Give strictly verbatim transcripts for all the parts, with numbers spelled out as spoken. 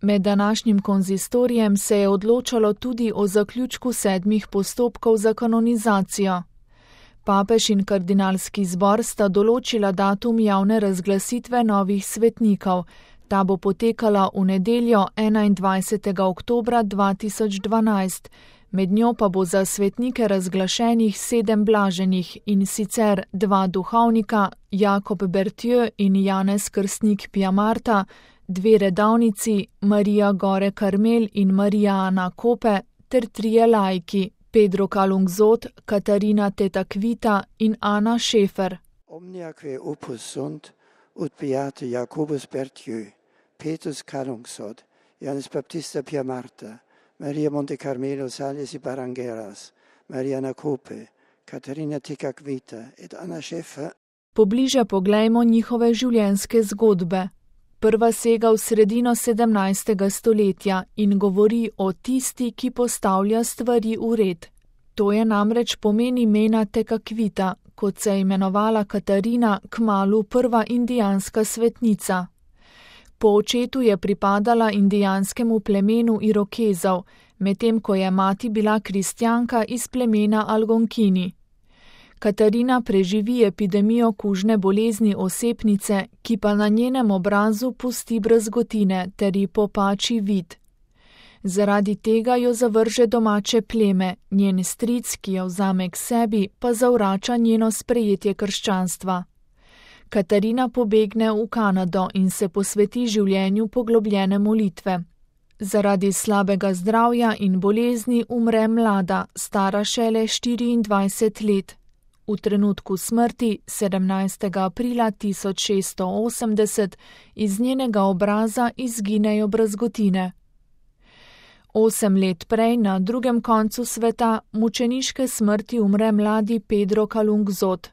Med današnjim konzistorijem se je odločalo tudi o zaključku sedmih postopkov za kanonizacijo. Papež in kardinalski zbor sta določila datum javne razglasitve novih svetnikov. Ta bo potekala v nedeljo enaindvajsetega oktobra dva tisoč dvanajst. Med njo pa bo za svetnike razglašenih sedem blaženih, in sicer dva duhovnika, Jakob Berthieu in Janez Krstnik Pjamarta, dve redavnici, Marija Gore Karmel in Marija Ana Kope, ter trije laiki, Pedro Calungsod, Katarina Tetakvita in Ana Schäfer. Omniaque opus sunt, ut beate Jacobus Berthieu, Petrus Calungsod, Janez Baptista Pjamarta, Maria Monte Carmelo Salles y Barangueras, Maria Ana Kope, Katarina Tetakvita et Ana Schäfer. Pobliže poglejmo njihove življenjske zgodbe. Prva sega v sredino sedemnajstega stoletja in govori o tisti, ki postavlja stvari v red. To je namreč pomen imena Tetakvita, kot se je imenovala Katarina, kmalu prva indijanska svetnica. Po očetu je pripadala indijanskemu plemenu Irokezov, medtem ko je mati bila kristjanka iz plemena Algonkini. Katarina preživi epidemijo kužne bolezni osepnice, ki pa na njenem obrazu pusti brazgotine ter ji popači vid. Zaradi tega jo zavrže domače pleme, njen stric, ki jo vzame k sebi, pa zavrača njeno sprejetje krščanstva. Katarina pobegne v Kanado in se posveti življenju poglobljene molitve. Zaradi slabega zdravja in bolezni umre mlada, stara šele štiriindvajset let. V trenutku smrti, sedemnajstega aprila tisoč šeststo osemdeset, iz njenega obraza izginejo brazgotine. Osem let prej, na drugem koncu sveta, mučeniške smrti umre mladi Pedro Calungsod.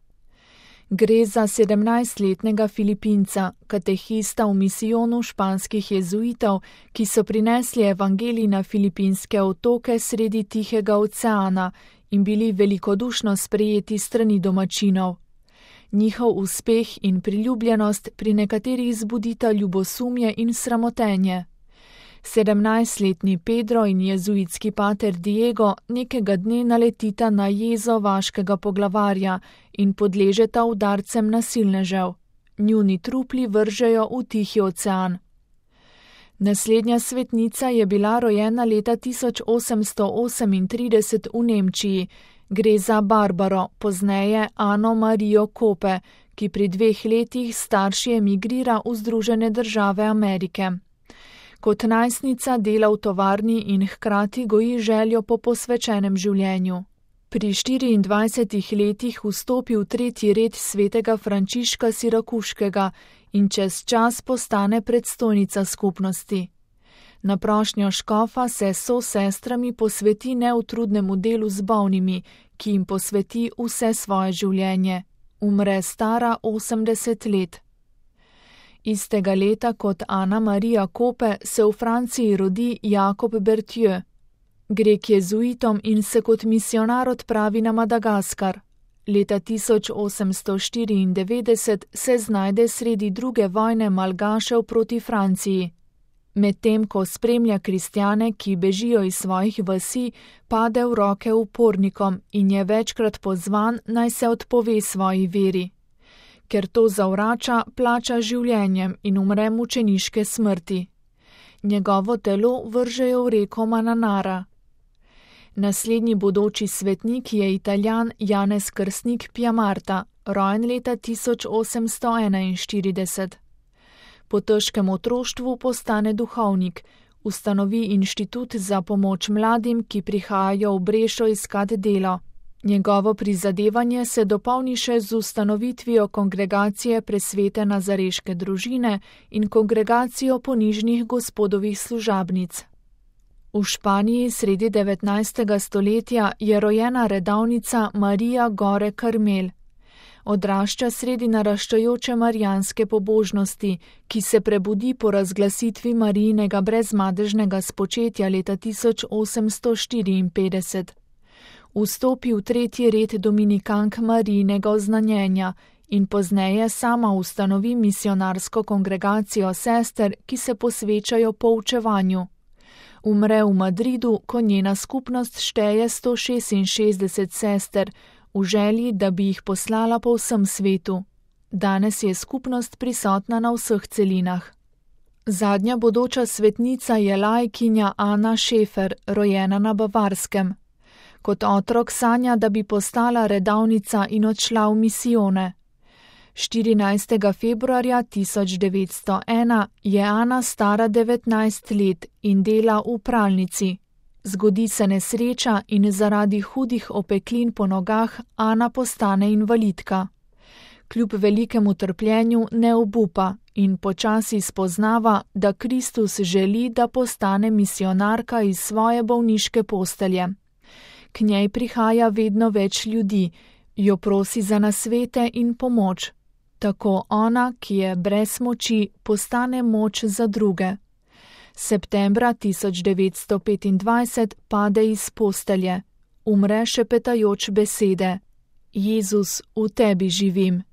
Gre za sedemnajstletnega Filipinca, katehista v misijonu španskih jezuitov, ki so prinesli evangelij na Filipinske otoke sredi Tihega oceana in bili velikodušno sprejeti strani domačinov. Njihov uspeh in priljubljenost pri nekaterih zbudita ljubosumje in sramotenje. Sedemnajstletni Pedro in jezuitski pater Diego nekega dne naletita na jezo vaškega poglavarja in podležeta udarcem nasilnežev. Njuni trupli vržejo v Tihi ocean. Naslednja svetnica je bila rojena leta tisoč osemsto osemintrideset v Nemčiji. Gre za Barbaro, pozneje Ano Marijo Kope, ki pri dveh letih starši emigrira v Združene države Amerike. Kot najstnica dela v tovarni in hkrati goji željo po posvečenem življenju. Pri štiriindvajsetih letih vstopi v tretji red svetega Frančiška Sirakuškega in čez čas postane predstojnica skupnosti. Na prošnjo škofa se so sestrami posveti neutrudnemu delu z bolnimi, ki jim posveti vse svoje življenje. Umre stara osemdeset let. Istega leta kot Ana Marija Kope se v Franciji rodi Jakob Berthieu. Gre k jezuitom in se kot misionar odpravi na Madagaskar. Leta tisoč osemsto štiriindevetdeset se znajde sredi druge vojne Malgašev proti Franciji. Medtem ko spremlja kristjane, ki bežijo iz svojih vasi, pade v roke upornikom in je večkrat pozvan, naj se odpove svoji veri. Ker to zavrača, plača življenjem in umre mučeniške smrti. Njegovo telo vržejo v reko Mananara. Naslednji bodoči svetnik je Italijan Janez Krstnik Pjamarta, rojen leta tisoč osemsto enainštirideset. Po težkem otroštvu postane duhovnik, ustanovi inštitut za pomoč mladim, ki prihajajo v Brešo iskat delo. Njegovo prizadevanje se dopolni še z ustanovitvijo kongregacije Presvete nazareške družine in kongregacijo ponižnih gospodovih služabnic. V Španiji sredi devetnajstega stoletja je rojena redavnica Marija Gore Karmel. Odrašča sredi naraščajoče marijanske pobožnosti, ki se prebudi po razglasitvi Marijinega brezmadežnega spočetja leta tisoč osemsto štiriinpetdeset. Vstopi v tretji red dominikank Marijinega oznanjenja in pozneje sama ustanovi misionarsko kongregacijo sester, ki se posvečajo poučevanju. Umre v Madridu, ko njena skupnost šteje sto šestinšestdeset sester, v želji, da bi jih poslala po vsem svetu. Danes je skupnost prisotna na vseh celinah. Zadnja bodoča svetnica je laikinja Ana Šefer, rojena na Bavarskem. Kot otrok sanja, da bi postala redavnica in odšla v misijone. štirinajstega februarja tisoč devetsto ena je Ana stara devetnajst let in dela v pralnici. Zgodi se nesreča in zaradi hudih opeklin po nogah Ana postane invalidka. Kljub velikemu trpljenju ne obupa in počasi spoznava, da Kristus želi, da postane misionarka iz svoje bolniške postelje. K njej prihaja vedno več ljudi, jo prosi za nasvete in pomoč. Tako ona, ki je brez moči, postane moč za druge. Septembra tisoč devetsto petindvajset pade iz postelje. Umre šepetajoč besede: Jezus, v tebi živim.